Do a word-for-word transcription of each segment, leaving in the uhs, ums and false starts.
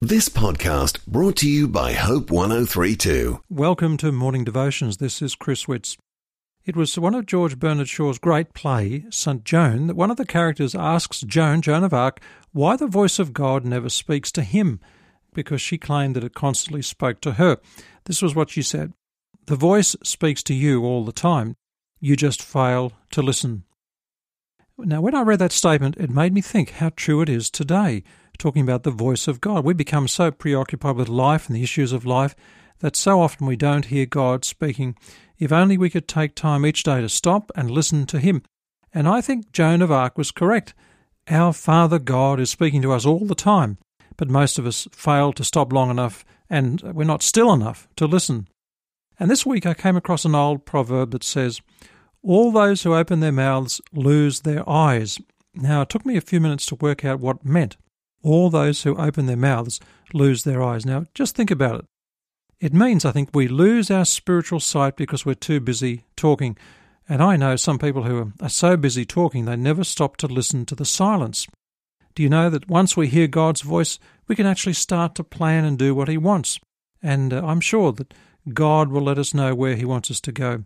This podcast brought to you by Hope one oh three two. Welcome to Morning Devotions. This is Chris Witz. It was one of George Bernard Shaw's great play, Saint Joan, that one of the characters asks Joan, Joan of Arc, why the voice of God never speaks to him, because she claimed that it constantly spoke to her. This was what she said: "The voice speaks to you all the time. You just fail to listen." Now, when I read that statement, it made me think how true it is today, talking about the voice of God. We become so preoccupied with life and the issues of life that so often we don't hear God speaking. If only we could take time each day to stop and listen to him. And I think Joan of Arc was correct. Our Father God is speaking to us all the time, but most of us fail to stop long enough, and we're not still enough to listen. And this week I came across an old proverb that says, "All those who open their mouths lose their eyes." Now, it took me a few minutes to work out what it meant. All those who open their mouths lose their eyes. Now, just think about it. It means, I think, we lose our spiritual sight because we're too busy talking. And I know some people who are so busy talking, they never stop to listen to the silence. Do you know that once we hear God's voice, we can actually start to plan and do what he wants? And uh, I'm sure that God will let us know where he wants us to go.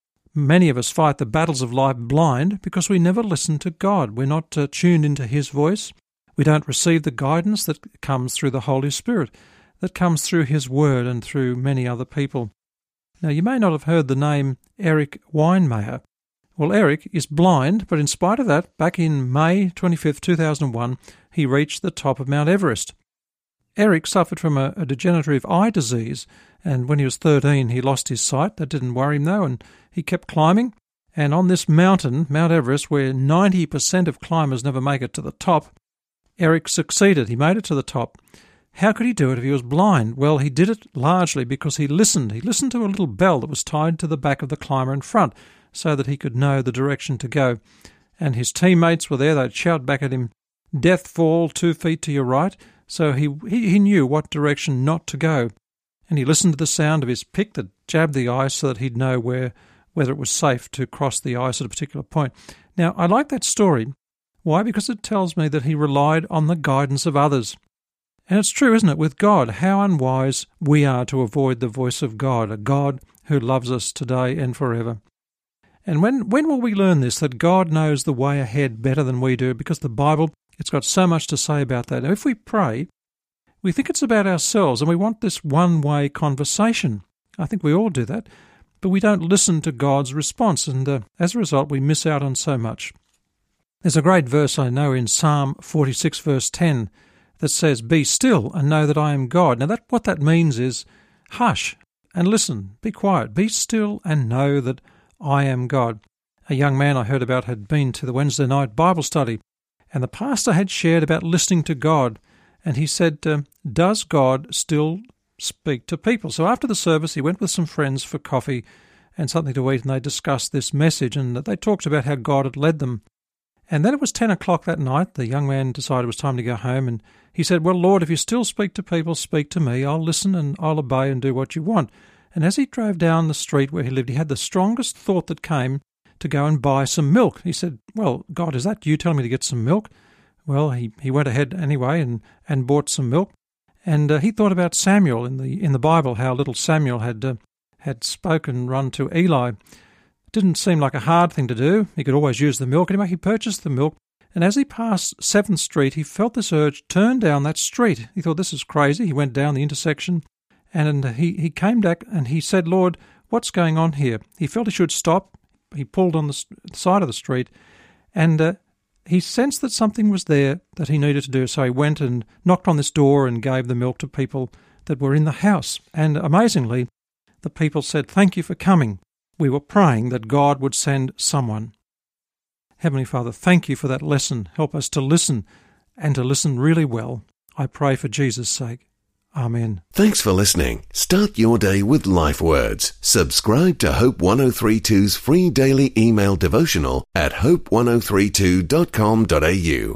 Many of us fight the battles of life blind because we never listen to God. We're not uh, tuned into his voice. We don't receive the guidance that comes through the Holy Spirit, that comes through his word and through many other people. Now, you may not have heard the name Erik Weihenmayer. Well, Erik is blind, but in spite of that, back in May twenty-fifth, two thousand one, he reached the top of Mount Everest. Erik suffered from a, a degenerative eye disease, and when he was thirteen, he lost his sight. That didn't worry him, though, and he kept climbing. And on this mountain, Mount Everest, where ninety percent of climbers never make it to the top, Erik succeeded. He made it to the top. How could he do it if he was blind? Well, he did it largely because he listened. He listened to a little bell that was tied to the back of the climber in front so that he could know the direction to go. And his teammates were there. They'd shout back at him, "Death fall two feet to your right." So he, he, he knew what direction not to go. And he listened to the sound of his pick that jabbed the ice so that he'd know where whether it was safe to cross the ice at a particular point. Now, I like that story. Why? Because it tells me that he relied on the guidance of others. And it's true, isn't it, with God, how unwise we are to avoid the voice of God, a God who loves us today and forever. And when, when will we learn this, that God knows the way ahead better than we do? Because the Bible, it's got so much to say about that. Now, if we pray, we think it's about ourselves and we want this one-way conversation. I think we all do that. But we don't listen to God's response, and uh, as a result, we miss out on so much. There's a great verse I know in Psalm forty-six, verse ten, that says, "Be still and know that I am God." Now, that what that means is, hush and listen, be quiet, be still and know that I am God. A young man I heard about had been to the Wednesday night Bible study, and the pastor had shared about listening to God, and he said, uh, does God still speak to people? So after the service, he went with some friends for coffee and something to eat, and they discussed this message, and they talked about how God had led them. And then it was ten o'clock that night. The young man decided it was time to go home, and he said, "Well, Lord, if you still speak to people, speak to me. I'll listen and I'll obey and do what you want." And as he drove down the street where he lived, he had the strongest thought that came to go and buy some milk. He said, "Well, God, is that you telling me to get some milk?" Well, he, he went ahead anyway and, and bought some milk. And uh, he thought about Samuel in the in the Bible, how little Samuel had uh, had spoken, run to Eli. Didn't seem like a hard thing to do. He could always use the milk. Anyway, he purchased the milk, and as he passed seventh Street, he felt this urge to turn down that street. He thought, this is crazy. He went down the intersection, and he, he came back, and he said, "Lord, what's going on here?" He felt he should stop. He pulled on the side of the street, and uh, he sensed that something was there that he needed to do. So he went and knocked on this door and gave the milk to people that were in the house. And amazingly, the people said, "Thank you for coming. We were praying that God would send someone." Heavenly Father, thank you for that lesson. Help us to listen and to listen really well. I pray for Jesus' sake. Amen. Thanks for listening. Start your day with Life Words. Subscribe to Hope one oh three two's free daily email devotional at hope one oh three two dot com dot a u.